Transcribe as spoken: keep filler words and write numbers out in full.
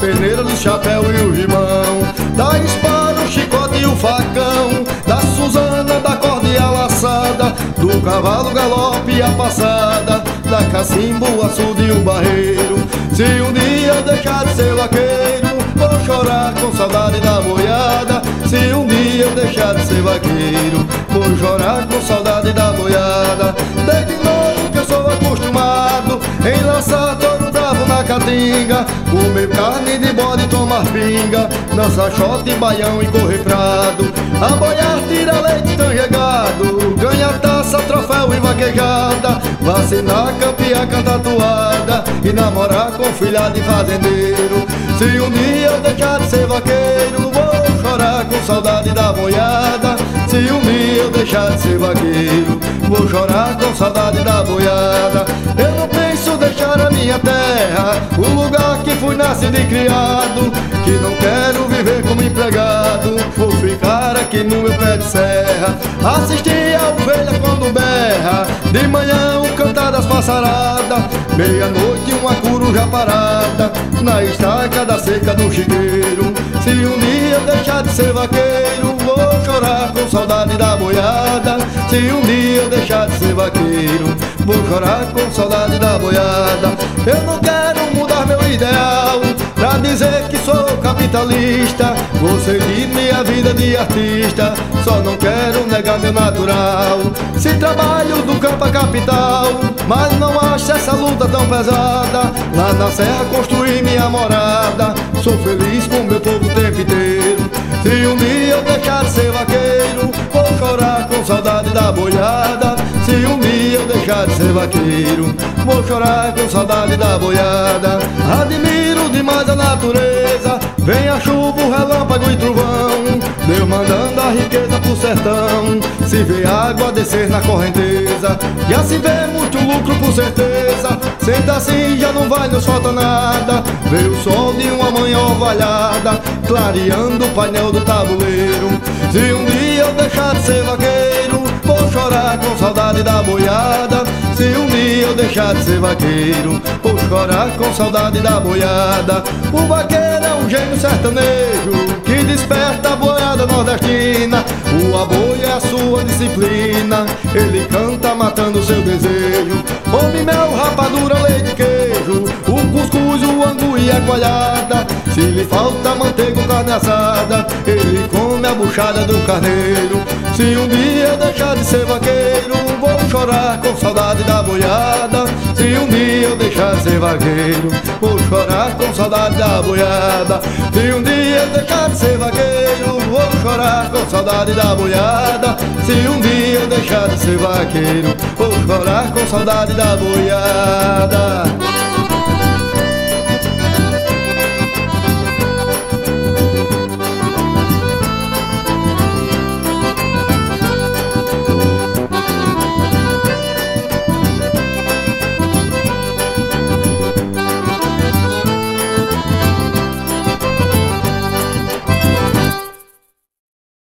peneira, do chapéu e o rimão, da espada, o chicote e o facão, da Suzana, da corda e a laçada, do cavalo, galope e a passada, da cacimbo, o açude e o barreiro. Se um dia eu deixar de ser vaqueiro, vou chorar com saudade da boiada. Se um dia eu deixar de ser vaqueiro, vou chorar com saudade da boiada. Desde novo que eu sou acostumado em lançar touro bravo na caatinga, comer carne de bode e tomar pinga, dançar shot, baião e correr prado, aboiar, tirar leite tão regado, ganhar taça, troféu e vaquejada, vacinar, campear, cantar toada e namorar com filha de fazendeiro. Se um dia eu deixar de ser vaqueiro, vou chorar com saudade da boiada. Se um dia eu deixar de ser vaqueiro, vou chorar com saudade da boiada. Eu não penso deixar a minha terra, o lugar que fui nascido e criado, que não quero viver como empregado. Vou ficar aqui no meu pé de serra, assistir a ovelha quando berra, de manhã o cantar das passaradas, meia-noite uma coruja parada na estaca da seca do chiqueiro. Se um dia eu deixar de ser vaqueiro, vou chorar com saudade da boiada. Se um dia eu deixar de ser vaqueiro, vou chorar com saudade da boiada. Eu não quero mudar meu ideal pra dizer que sou capitalista, vou seguir minha vida de artista, só não quero negar meu natural. Se trabalho do campo à capital, mas não acho essa luta tão pesada. Lá na serra construí minha morada, sou feliz com meu povo o tempo inteiro. Se um dia eu deixar de ser vaqueiro, vou chorar com saudade da boiada. Se um dia eu deixar de ser vaqueiro, vou chorar com saudade da boiada. Admiro demais a natureza, vem a chuva, o relâmpago e trovão, Deus mandando a riqueza pro sertão. Se vê água descer na correnteza, já se vê muito lucro por certeza. Senta assim já não vai nos falta nada, vê o sol de uma manhã orvalhada, clareando o painel do tabuleiro. Se um dia eu deixar de ser vaqueiro, vou chorar com saudade da boiada. Se um dia eu deixar de ser vaqueiro, vou chorar com saudade da boiada. O vaqueiro é um gênio sertanejo que desperta a boiada nordestina. O aboio é a sua disciplina, ele canta matando seu desejo. Come mel, rapadura, leite e queijo, o cuscuz, o angu e a coalhada. Se lhe falta manteiga ou carne assada, ele come a buchada do carneiro. Se um dia eu deixar de ser vaqueiro, vou chorar com saudade da boiada. Se um dia eu deixar de ser vaqueiro, vou chorar com saudade da boiada. Se um dia eu deixar de ser vaqueiro, vou chorar com saudade da boiada. Se um dia eu deixar de ser vaqueiro, vou chorar com saudade da boiada.